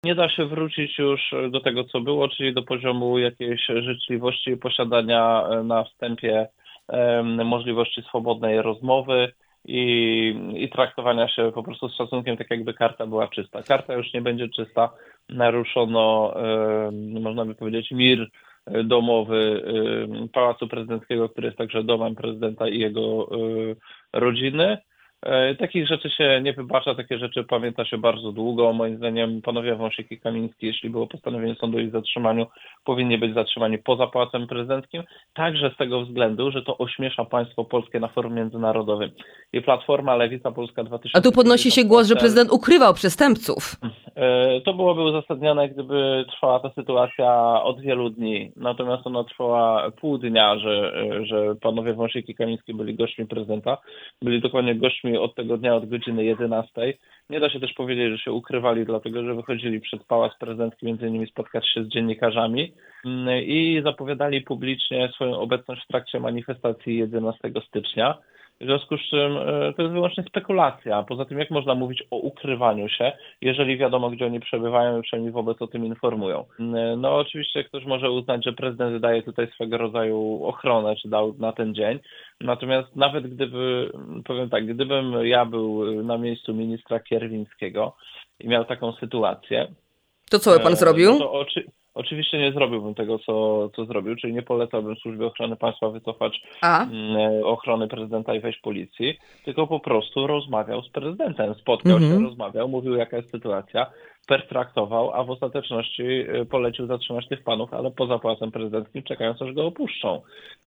Nie da się wrócić już do tego, co było, czyli do poziomu jakiejś życzliwości i posiadania na wstępie możliwości swobodnej rozmowy i traktowania się po prostu z szacunkiem, tak jakby karta była czysta. Karta już nie będzie czysta, naruszono, można by powiedzieć, mir domowy Pałacu Prezydenckiego, który jest także domem prezydenta i jego rodziny. Takich rzeczy się nie wybacza, takie rzeczy pamięta się bardzo długo. Moim zdaniem panowie Wąsik i Kamiński, jeśli było postanowienie sądu o ich zatrzymaniu, powinni być zatrzymani poza Pałacem Prezydenckim, także z tego względu, że to ośmiesza państwo polskie na forum międzynarodowym. I Platforma Lewica Polska A tu podnosi 2050 się głos, że prezydent ukrywał przestępców. to byłoby uzasadnione, gdyby trwała ta sytuacja od wielu dni. Natomiast ona trwała pół dnia, że panowie Wąsik i Kamiński byli gośćmi prezydenta. Byli dokładnie gośćmi od tego dnia, od godziny 11. Nie da się też powiedzieć, że się ukrywali, dlatego że wychodzili przed Pałac Prezydencki między innymi spotkać się z dziennikarzami i zapowiadali publicznie swoją obecność w trakcie manifestacji 11 stycznia. W związku z czym to jest wyłącznie spekulacja. Poza tym, jak można mówić o ukrywaniu się, jeżeli wiadomo, gdzie oni przebywają i przynajmniej wobec o tym informują. No oczywiście ktoś może uznać, że prezydent daje tutaj swego rodzaju ochronę, czy dał na ten dzień. Natomiast nawet gdyby, powiem tak, gdybym ja był na miejscu ministra Kierwińskiego i miał taką sytuację, To co by pan no zrobił? to oczywiście nie zrobiłbym tego, co zrobił, czyli nie polecałbym Służbie Ochrony Państwa wycofać A? ochrony prezydenta i wejść policji, tylko po prostu rozmawiał z prezydentem. Spotkał się, Mhm. rozmawiał, mówił jaka jest sytuacja, pertraktował, a w ostateczności polecił zatrzymać tych panów, ale poza Pałacem Prezydenckim, czekając aż go opuszczą.